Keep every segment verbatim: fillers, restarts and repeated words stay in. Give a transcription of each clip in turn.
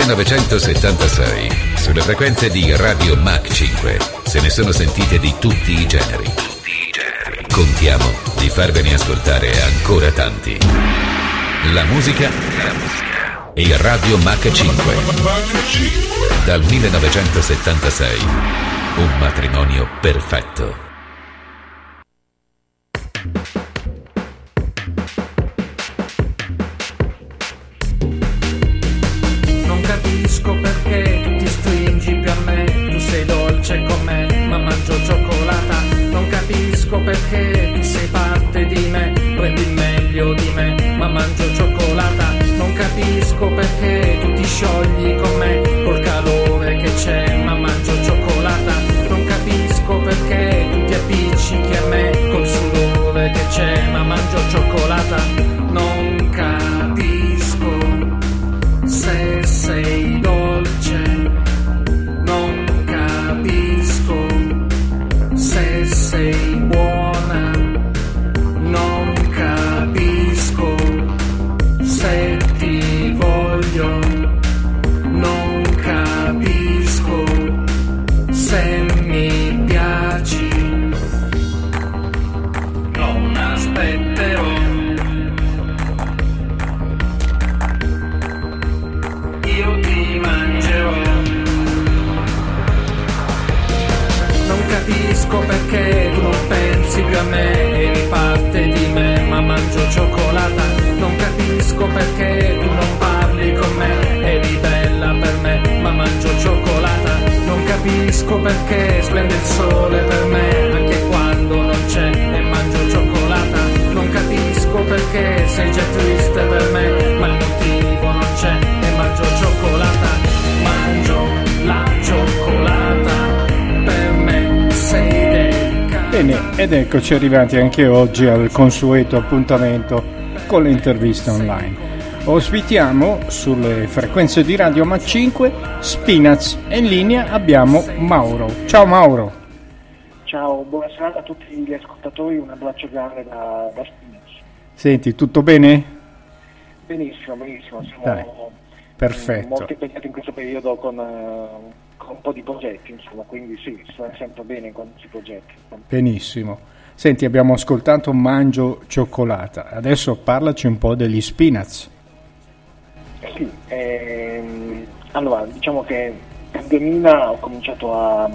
millenovecentosettantasei, sulle frequenze di Radio Mach cinque, se ne sono sentite di tutti i generi. Contiamo di farvene ascoltare ancora tanti. La musica e Radio Mach cinque. Dal millenovecentosettantasei, un matrimonio perfetto. Non capisco perché tu ti stringi più a me, tu sei dolce con me, ma mangio cioccolata. Non capisco perché tu sei parte di me, prendi il meglio di me, ma mangio cioccolata. Non capisco perché tu ti sciogli con me, col calore che c'è, ma mangio cioccolata. Non capisco perché tu ti appiccichi a me, col sudore che c'è, ma mangio cioccolata. Non capisco se sei dolce, non capisco se sei buona, non capisco se ti voglio, non capisco se mi piaci, non aspetterò. Io ti mangerò. Non capisco perché tu non pensi più a me, eri parte di me, ma mangio cioccolata. Non capisco perché tu non parli con me, eri bella per me, ma mangio cioccolata. Non capisco perché splende il sole per me, anche quando non c'è, e mangio cioccolata. Non capisco perché sei già triste per me, ma il motivo non c'è, e mangio cioccolata. Mangio la cioccolata, per me sei delicata. Bene, ed eccoci arrivati anche oggi al consueto appuntamento con le interviste online. Ospitiamo sulle frequenze di Radio Mach cinque Spinaz e in linea abbiamo Mauro. Ciao Mauro. Ciao, buonasera a tutti gli ascoltatori, un abbraccio grande da, da Spinaz. Senti, tutto bene? Benissimo, benissimo, siamo Dai, perfetto. molto impegnati in questo periodo con, uh, con un po' di progetti, insomma, quindi sì, sta sempre bene quando si progetti. Benissimo. Senti, abbiamo ascoltato Mangio Cioccolata, adesso parlaci un po' degli Spinaz. Sì, ehm, allora diciamo che nel duemila ho cominciato a,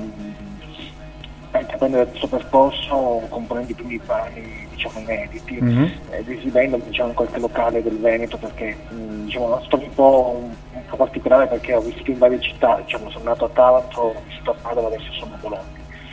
a intraprendere questo percorso componendo i primi brani, diciamo, inediti, mm-hmm. eh, esibendo, diciamo, in qualche locale del Veneto, perché mh, diciamo, una storia un po', un, un po' particolare, perché ho vissuto in varie città, diciamo, sono nato a Taranto, ho vissuto a Padova, adesso sono a Bologna.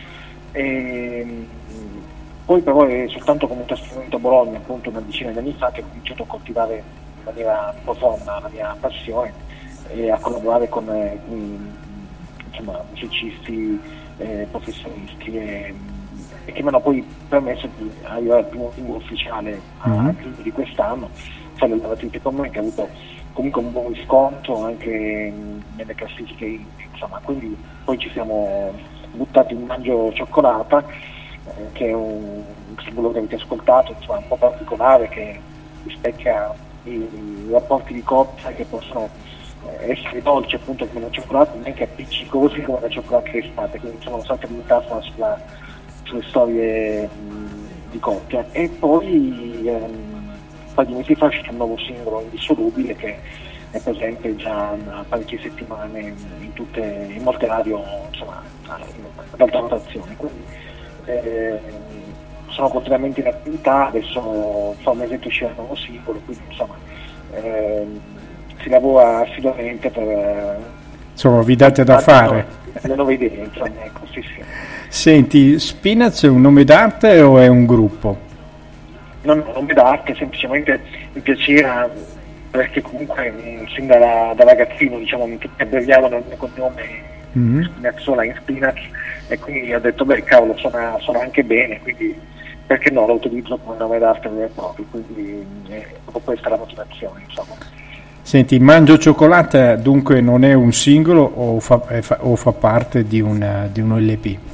E, mh, poi però è soltanto come trasferimento a Bologna, appunto una decina di anni fa, che ho cominciato a coltivare in maniera profonda la mia passione e a collaborare con eh, insomma, musicisti, eh, professionisti e, e che mi hanno poi permesso di arrivare al primo singolo ufficiale a mm-hmm. giugno di quest'anno, Fare le lavatrici con me, che ha avuto comunque un buon riscontro anche nelle classifiche indie, insomma, quindi poi ci siamo buttati in Mangio Cioccolata, eh, che è un, un singolo che avete ascoltato, insomma, un po' particolare, che rispecchia i, i rapporti di coppia che possono eh, essere dolci appunto come la cioccolata, ma anche appiccicosi come la cioccolata d'estate, quindi insomma una sorta di metafora sulla, sulle storie mh, di coppia. E poi ehm, un paio di mesi fa c'è un nuovo singolo, Indissolubile, che è presente già da parecchie settimane in tutte, in molte radio, insomma, ad alta rotazione. Quindi eh, sono continuamente in attività, adesso fra un mesetto uscirà un nuovo singolo, quindi insomma eh, si lavora assiduamente per eh, insomma vi date da fare le nuove idee, insomma, ecco, sì, sì. Senti, Spinaz è un nome d'arte o è un gruppo? Non è un nome d'arte, semplicemente mi piaceva, perché comunque mh, sin da, da ragazzino, diciamo, tutti abbreviavano il mio cognome mm-hmm. Spinazzola in Spinaz, e quindi ho detto beh cavolo, suona, suona anche bene, quindi perché no, lo utilizzo come nome d'arte vero e proprio, quindi è proprio questa la motivazione, insomma. Senti, Mangio Cioccolata dunque non è un singolo o fa, fa, o fa parte di, una, di un L P?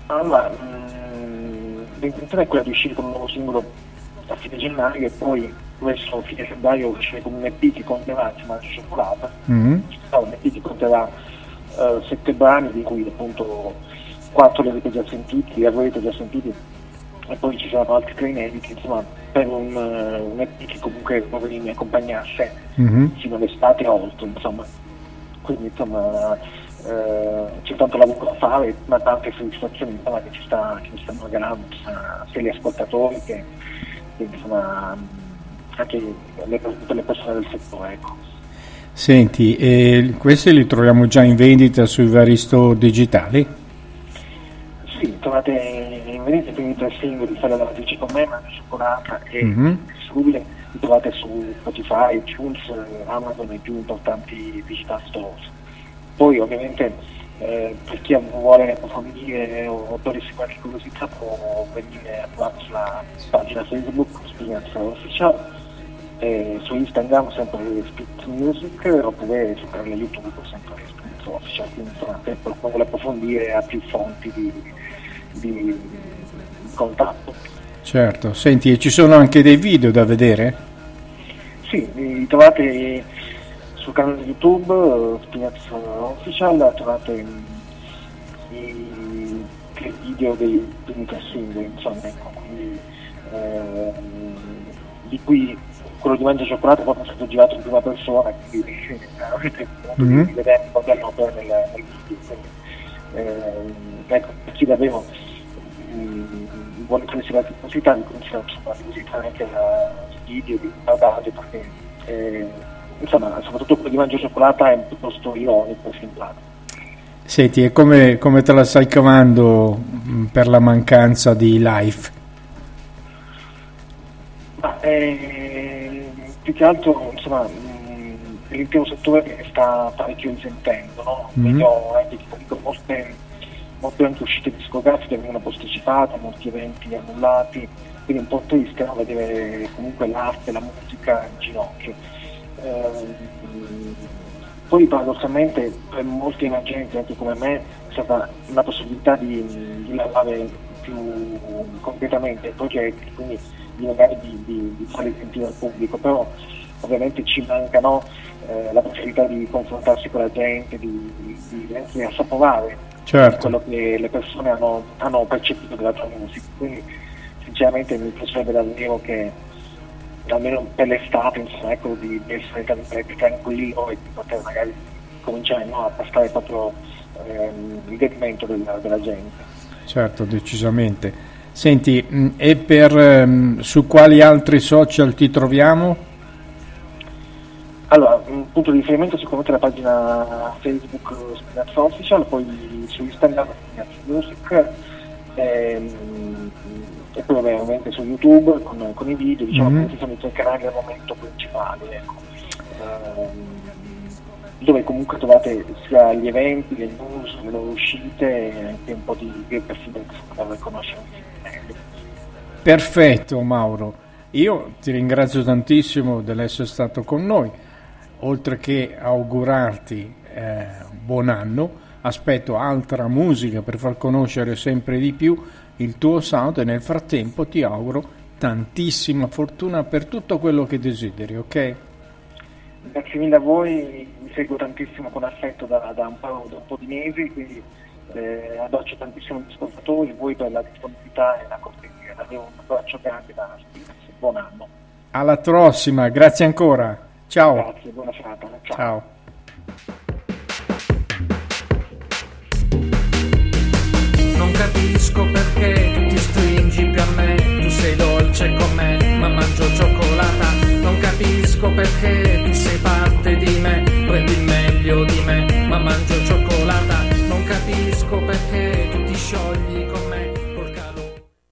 Allora, mh, l'intenzione è quella di uscire con un nuovo singolo a fine gennaio e poi verso fine febbraio uscire con un E P che conterrà Maggio Cioccolata, mm-hmm. no, un E P che conterrà uh, sette brani, di cui appunto quattro li avete già sentiti, li avrete già sentiti, e poi ci saranno altri tre inediti, insomma, per un, uh, un E P che comunque mi accompagnasse mm-hmm. fino all'estate e oltre, insomma. Quindi insomma uh, c'è tanto lavoro da fare, ma tante soddisfazioni insomma, che ci sta, che ci stanno regalando sia gli ascoltatori che, che insomma anche le, tutte le persone del settore, ecco. Senti, eh, questi li troviamo già in vendita sui vari store digitali? Sì, trovate in vendita i primi tre singoli, Fai la lavatrice con me, Maggio Cioccolata e mm-hmm. Subile, li trovate su Spotify, iTunes, Amazon e i più importanti digital stores. Poi ovviamente eh, per chi vuole approfondire o togliersi qualche curiosità può venire a trovare sulla pagina Facebook Spinaz Official, e su Instagram sempre Spinaz Music, oppure sul canale YouTube sempre Spinaz Official, quindi insomma per qualcuno vuole approfondire ha più fonti di, di, di contatto. Certo, senti, e ci sono anche dei video da vedere? Sì, li trovate sul canale YouTube Spinaz Official, trovate i, i video dei primi tre singoli, insomma, ecco, quindi, eh, di cui quello di Maggio Cioccolata poi è stato girato in prima persona, quindi avete potuto mm-hmm. di vedere un modello nel, nel video. Quindi, eh, ecco, per chi davvero mh, vuole prendersi la curiosità, vi consiglio di visitare anche il video di Audio, perché eh, insomma, soprattutto quello di Maggio Cioccolata è piuttosto ironico e semplice. Senti, e come, come te la stai cavando mh, per la mancanza di live? Ma, eh, più che altro insomma mh, l'intero settore sta parecchio risentendo, no? Mm-hmm. Vedo anche dico, molte, molte anche uscite discografiche vengono posticipate, molti eventi annullati, quindi un po' triste, no? Vedere comunque l'arte, la musica in ginocchio. Eh, poi paradossalmente per molti emergenti anche come me è stata una possibilità di, di lavorare più concretamente i progetti, quindi di magari di, di, di farli sentire al pubblico, però ovviamente ci manca, no, eh, la possibilità di confrontarsi con la gente, di, di, di anche assaporare certo. quello che le persone hanno, hanno percepito della tua musica, quindi sinceramente mi piacerebbe davvero che almeno per l'estate, insomma, ecco, di, di essere tranquilli e di poter magari cominciare, no, a tastare proprio ehm, il gradimento della, della gente. Certo, decisamente. Senti, mh, e per um, su quali altri social ti troviamo? Allora, un punto di riferimento sicuramente la pagina Facebook Spinaz Official, poi su Instagram Spinaz Music, ehm, e poi ovviamente su YouTube con, con i video, diciamo mm-hmm. che sono i tre canali al momento principali, ecco. ehm, dove comunque trovate sia gli eventi, le news, le loro uscite e anche un po' di biografie per conoscere meglio. Perfetto Mauro, io ti ringrazio tantissimo dell'essere stato con noi, oltre che augurarti eh, buon anno, aspetto altra musica per far conoscere sempre di più il tuo sound e nel frattempo ti auguro tantissima fortuna per tutto quello che desideri, ok? Grazie mille a voi, vi seguo tantissimo con affetto da, da, un, po', da un po' di mesi, quindi eh, abbraccio tantissimo gli ascoltatori, voi per la disponibilità e la cortesia, davvero un abbraccio grande da Spinaz, buon anno. Alla prossima, grazie ancora, ciao. Grazie, buona serata, ciao. Ciao. Non capisco perché tu ti stringi più a me, tu sei dolce con me,